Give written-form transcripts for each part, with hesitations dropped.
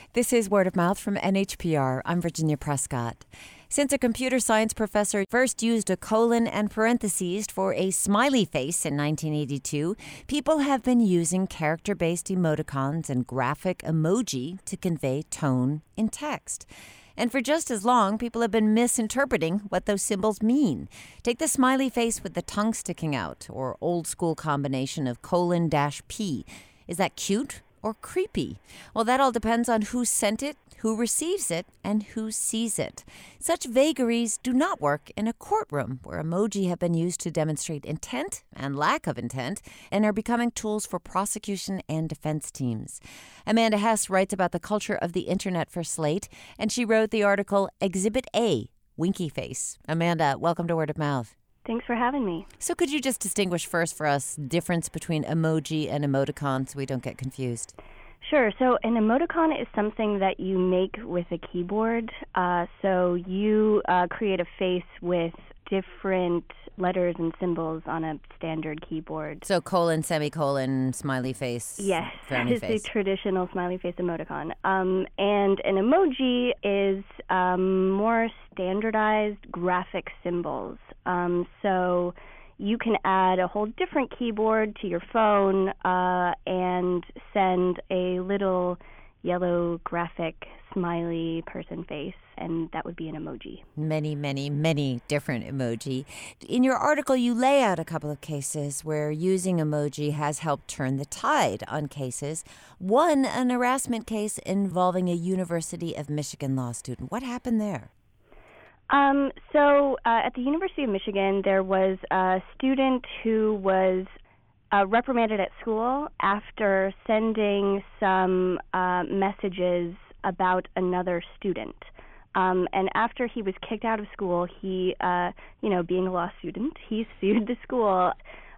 This is Word of Mouth from NHPR. I'm Virginia Prescott. Since a computer science professor first used a colon and parentheses for a smiley face in 1982, people have been using character-based emoticons and graphic emoji to convey tone in text. And for just as long, people have been misinterpreting what those symbols mean. Take the smiley face with the tongue sticking out, or old-school combination of colon-P. Is that cute or creepy? Well, that all depends on who sent it, who receives it, and who sees it. Such vagaries do not work in a courtroom, where emoji have been used to demonstrate intent and lack of intent and are becoming tools for prosecution and defense teams. Amanda Hess writes about the culture of the internet for Slate, and she wrote the article Exhibit A, Winky Face. Amanda, welcome to Word of Mouth. Thanks for having me. So could you just distinguish first for us difference between emoji and emoticon so we don't get confused? Sure. So an emoticon is something that you make with a keyboard. So you create a face with different letters and symbols on a standard keyboard. So colon, semicolon, smiley face, yes, frowny is face. the traditional smiley face emoticon. And an emoji is more standardized graphic symbols. So you can add a whole different keyboard to your phone and send a little yellow graphic smiley person face, and that would be an emoji. Many, many, many different emoji. In your article, you lay out a couple of cases where using emoji has helped turn the tide on cases. One, an harassment case involving a University of Michigan law student. What happened there? So at the University of Michigan, there was a student who was reprimanded at school after sending some messages about another student. And after he was kicked out of school, he, being a law student, he sued the school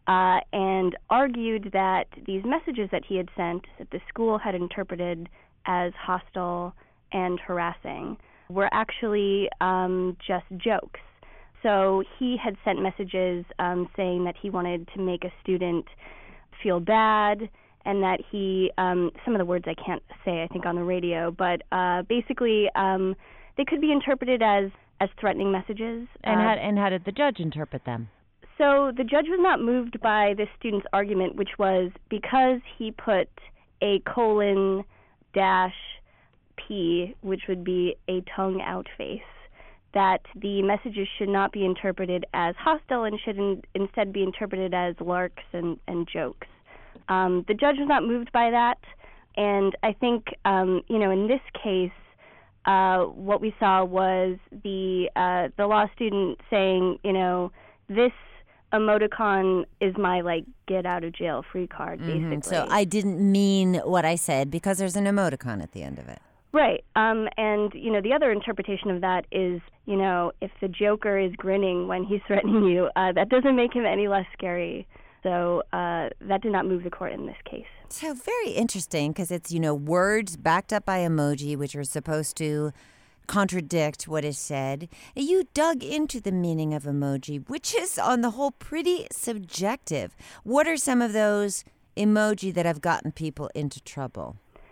and argued that these messages that he had sent, that the school had interpreted as hostile and harassing, were actually just jokes. So he had sent messages saying that he wanted to make a student feel bad, and that he, some of the words I can't say, I think, on the radio, but basically they could be interpreted as threatening messages. And how did the judge interpret them? So the judge was not moved by this student's argument, which was because he put a colon dash P, which would be a tongue-out face, that the messages should not be interpreted as hostile and should instead be interpreted as larks and jokes. The judge was not moved by that, and I think, in this case, what we saw was the law student saying, this emoticon is my, get-out-of-jail-free card, basically. So I didn't mean what I said because there's an emoticon at the end of it. Right. And, the other interpretation of that is, if the Joker is grinning when he's threatening you, that doesn't make him any less scary. So that did not move the court in this case. So very interesting because it's, words backed up by emoji, which are supposed to contradict what is said. You dug into the meaning of emoji, which is on the whole pretty subjective. What are some of those emoji that have gotten people into trouble?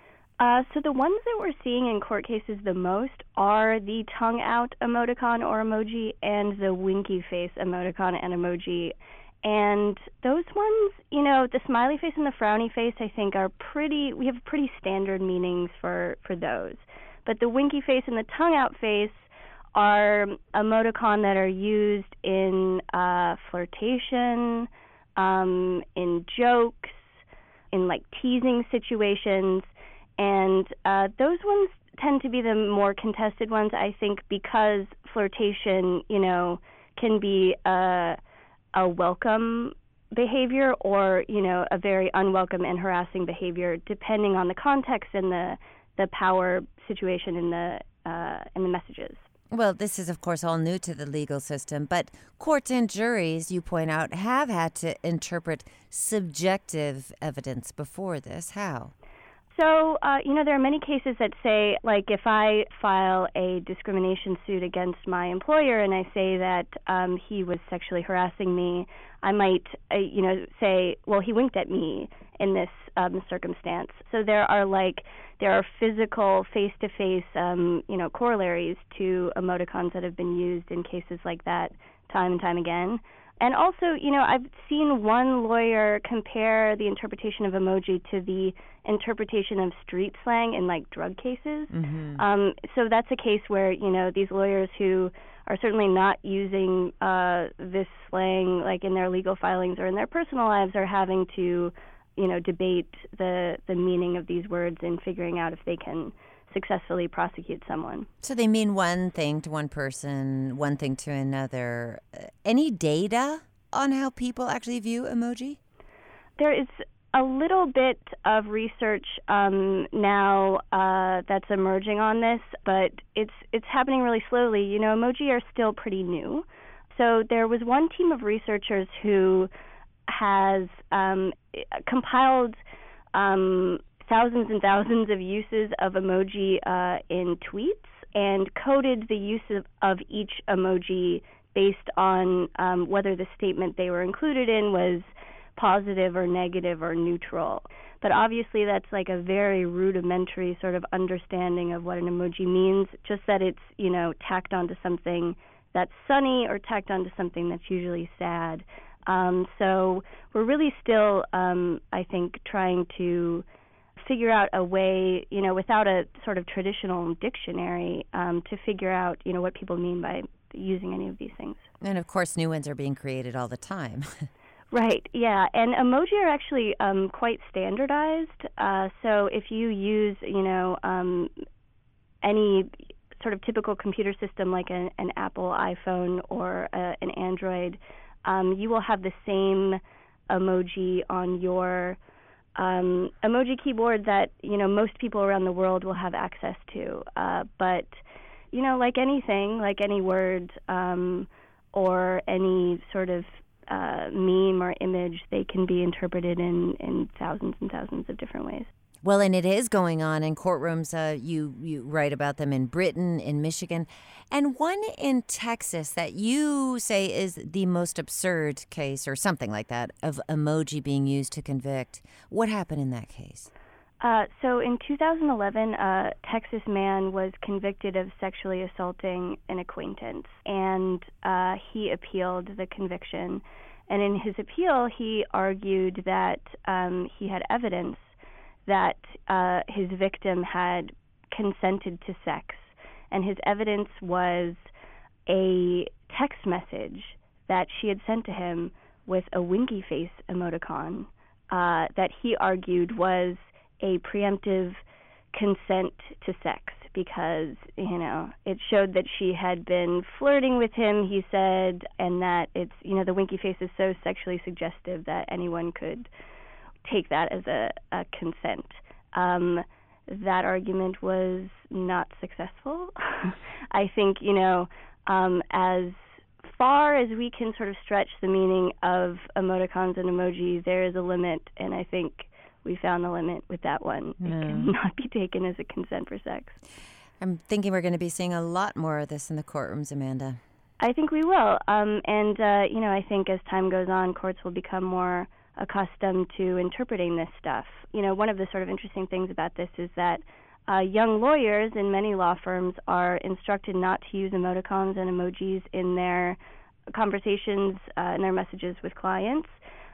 So the ones that we're seeing in court cases the most are the tongue-out emoticon or emoji and the winky face emoticon and emoji. And those ones, the smiley face and the frowny face, I think we have pretty standard meanings for those. But the winky face and the tongue-out face are emoticon that are used in flirtation, in jokes, in teasing situations. And those ones tend to be the more contested ones, I think, because flirtation, can be a welcome behavior or, a very unwelcome and harassing behavior, depending on the context and the power situation in the messages. Well, this is, of course, all new to the legal system, but courts and juries, you point out, have had to interpret subjective evidence before this. How? So, there are many cases that say, like, if I file a discrimination suit against my employer and I say that he was sexually harassing me, I might, say, well, he winked at me in this circumstance. So there are physical, face-to-face, corollaries to emoticons that have been used in cases like that time and time again. And also, I've seen one lawyer compare the interpretation of emoji to the interpretation of street slang in, like, drug cases. Mm-hmm. So that's a case where, these lawyers who are certainly not using this slang, like, in their legal filings or in their personal lives, are having to, debate the meaning of these words and figuring out if they can successfully prosecute someone. So they mean one thing to one person, one thing to another. Any data on how people actually view emoji? There is a little bit of research now that's emerging on this, but it's happening really slowly. Emoji are still pretty new. So there was one team of researchers who has compiled thousands and thousands of uses of emoji in tweets and coded the use of each emoji based on whether the statement they were included in was positive or negative or neutral. But obviously that's like a very rudimentary sort of understanding of what an emoji means, just that it's, tacked onto something that's sunny or tacked onto something that's usually sad. So we're really still, I think, trying to figure out a way, without a sort of traditional dictionary, to figure out, what people mean by using any of these things. And, of course, new ones are being created all the time. Right, yeah. And emoji are actually quite standardized. So if you use, any sort of typical computer system like an Apple iPhone or an Android, you will have the same emoji on your emoji keyboard that, most people around the world will have access to. But, like anything, like any word or any sort of meme or image, they can be interpreted in thousands and thousands of different ways. Well, and it is going on in courtrooms. You write about them in Britain, in Michigan, and one in Texas that you say is the most absurd case or something like that of emoji being used to convict. What happened in that case? So in 2011, a Texas man was convicted of sexually assaulting an acquaintance, and he appealed the conviction. And in his appeal, he argued that he had evidence that his victim had consented to sex. And his evidence was a text message that she had sent to him with a winky face emoticon that he argued was a preemptive consent to sex because, it showed that she had been flirting with him, he said, and that it's, the winky face is so sexually suggestive that anyone could take that as a consent. That argument was not successful. I think, as far as we can sort of stretch the meaning of emoticons and emojis, there is a limit, and I think we found the limit with that one. It cannot be taken as a consent for sex. I'm thinking we're going to be seeing a lot more of this in the courtrooms, Amanda. I think we will. I think as time goes on, courts will become more accustomed to interpreting this stuff. One of the sort of interesting things about this is that young lawyers in many law firms are instructed not to use emoticons and emojis in their conversations and their messages with clients.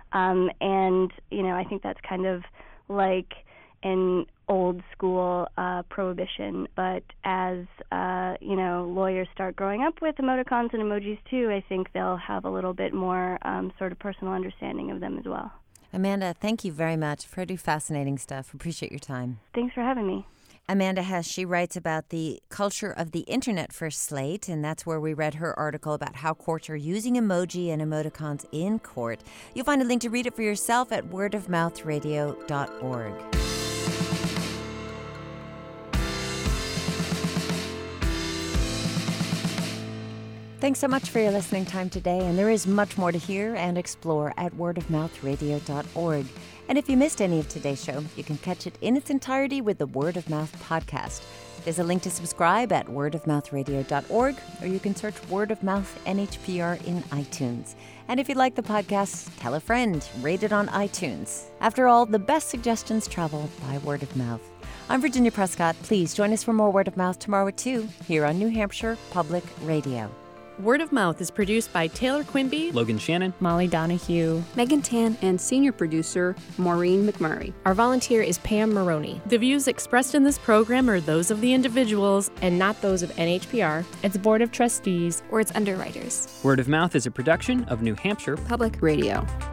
I think that's kind of like an old school prohibition. But as, lawyers start growing up with emoticons and emojis too, I think they'll have a little bit more sort of personal understanding of them as well. Amanda, thank you very much. Pretty fascinating stuff. Appreciate your time. Thanks for having me. Amanda Hess, she writes about the culture of the internet for Slate, and that's where we read her article about how courts are using emoji and emoticons in court. You'll find a link to read it for yourself at wordofmouthradio.org. Thanks so much for your listening time today, and there is much more to hear and explore at wordofmouthradio.org. And if you missed any of today's show, you can catch it in its entirety with the Word of Mouth podcast. There's a link to subscribe at wordofmouthradio.org, or you can search Word of Mouth NHPR in iTunes. And if you like the podcast, tell a friend, rate it on iTunes. After all, the best suggestions travel by word of mouth. I'm Virginia Prescott. Please join us for more Word of Mouth tomorrow at 2 here on New Hampshire Public Radio. Word of Mouth is produced by Taylor Quimby, Logan Shannon, Molly Donahue, Megan Tan, and senior producer Maureen McMurray. Our volunteer is Pam Maroney. The views expressed in this program are those of the individuals and not those of NHPR, its Board of Trustees, or its underwriters. Word of Mouth is a production of New Hampshire Public Radio.